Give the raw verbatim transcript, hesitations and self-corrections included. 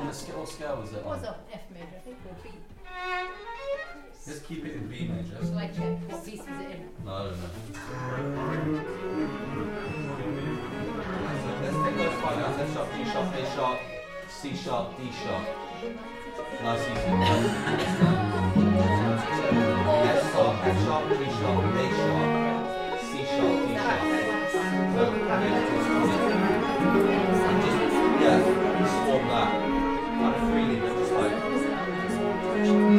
the scale, what scale was it It was on? on F major, I think, or B. Just keep it in B major. Shall I check what piece was it in? No, I don't know. So let's take those five notes. F sharp, G sharp, A sharp, C sharp, D sharp. Nice easy. F sharp, F sharp, G sharp, A sharp, C sharp, D sharp. So, yeah, just, yeah, swarm that. Kind of freely, but just like.